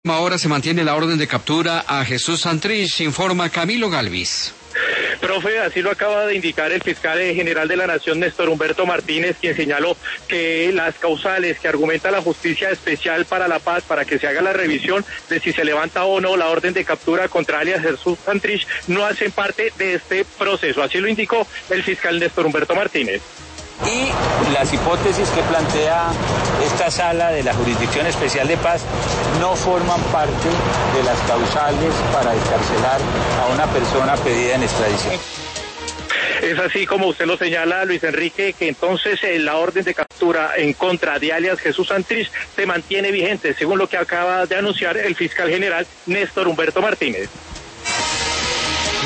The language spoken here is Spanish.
Ahora se mantiene la orden de captura a Jesús Santrich, informa Camilo Galvis. Profe, así lo acaba de indicar el fiscal general de la Nación, Néstor Humberto Martínez, quien señaló que las causales que argumenta la Justicia Especial para la Paz para que se haga la revisión de si se levanta o no la orden de captura contra alias Jesús Santrich no hacen parte de este proceso. Así lo indicó el fiscal Néstor Humberto Martínez. Y las hipótesis que plantea esta sala de la Jurisdicción Especial de Paz no forman parte de las causales para excarcelar a una persona pedida en extradición. Es así como usted lo señala, Luis Enrique, que entonces la orden de captura en contra de alias Jesús Santrich se mantiene vigente, según lo que acaba de anunciar el fiscal general Néstor Humberto Martínez.